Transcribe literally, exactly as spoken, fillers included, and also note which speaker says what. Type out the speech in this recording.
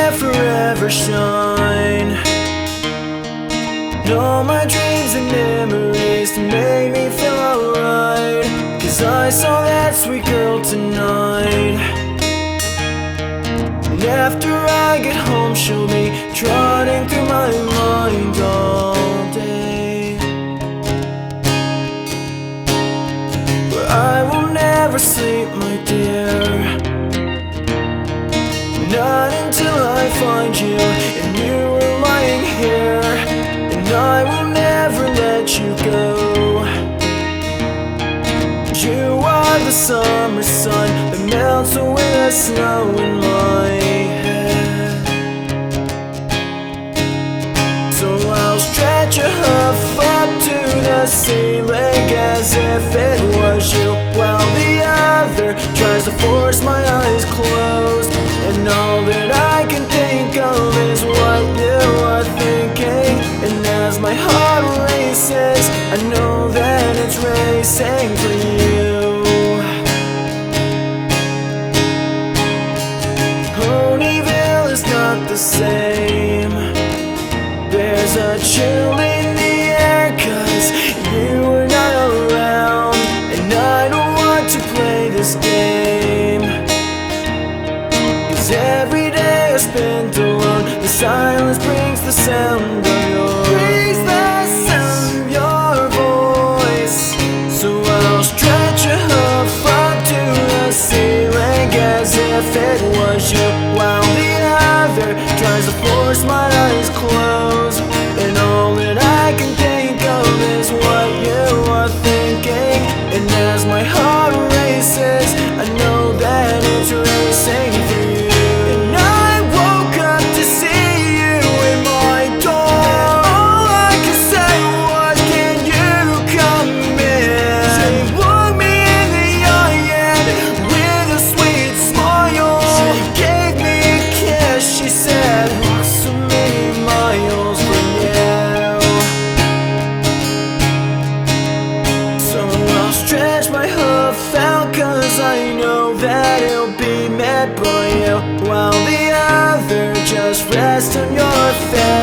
Speaker 1: that forever shine. And all my dreams and memories to make me feel alright, 'cause I saw that sweet girl tonight. And after I get home, she'll be trotting through my mind all day. But I will never sleep, my dear, not until I find you and you are lying here. And I will never let you go. You are the summer sun that melts away the snow in my head. So I'll stretch a hoof up to the ceiling as if it was you, while the other tries to force my eyes closed. And all that I can think of is what you are thinking. And as my heart races, I know that it's racing for you. Ponyville is not the same. There's a chill in the air 'cause you are not around. And I don't want to play this game, 'cause every day I spent alone, the silence brings the sound of your brings the sound of your voice. So I'll stretch a hoof up to the ceiling as if it was you, while the other tries to force my eyes closed. And all that I can think of is what you are thinking. And as my heart races, I know that it's racing for you. And I woke up to see you in my door. All I can say was, can you come in? She looked me in the eye and with a sweet smile, she gave me a kiss. She said, walk so many miles for you. So I'll stretch my hoof out 'cause I know that it'll be met by you, while the other just rests on your face.